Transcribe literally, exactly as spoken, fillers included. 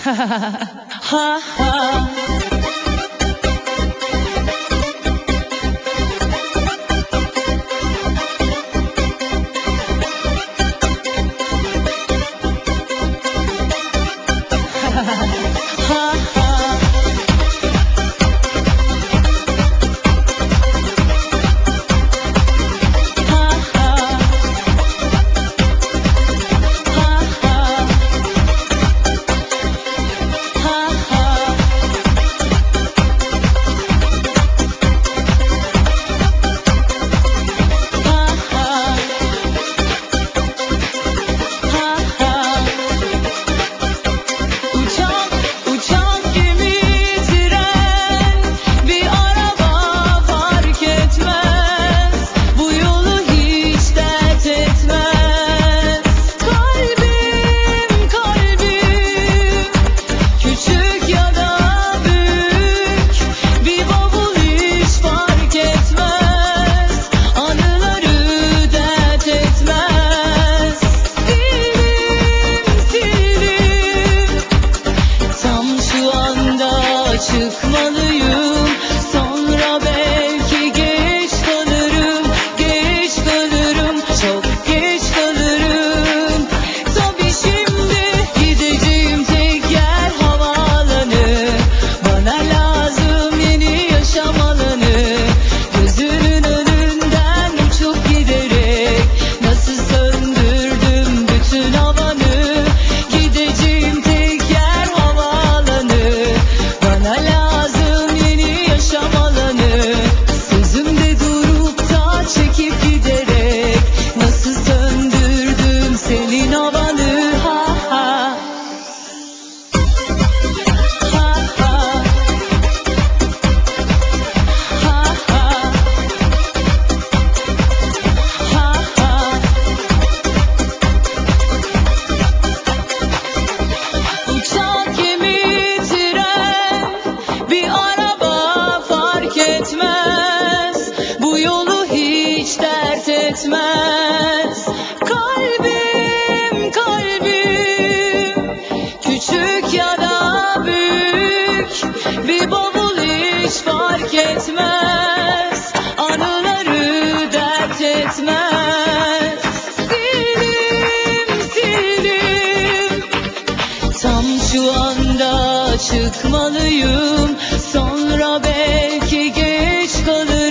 Ha ha. Çıkmalıyım, sonra belki geç kalırım, geç kalırım, çok geç kalırım. Tabii şimdi gideceğim tek yer havaalanı. Bana lazım yeni yaşam alanı. Gözünün önünden uçup giderek nasıl söndürdüm bütün havanı. Gideceğim tek yer havaalanı. Bana lazım yeni yaşam alanı. Sözümde durup da çekip giderek nasıl söndürdüm senin havanı. Ha ha. Ha ha. Ha ha. Ha ha. Uçak, gemi, tren, bir araba fark etmez. Bu yolu hiç dert etmez. Kalbim, kalbim, küçük ya da büyük, bir bavul hiç fark etmez. Anıları dert etmez. Sildim, sildim. Tam şu anda çıkmalıyım, sonra belki geç kalırım.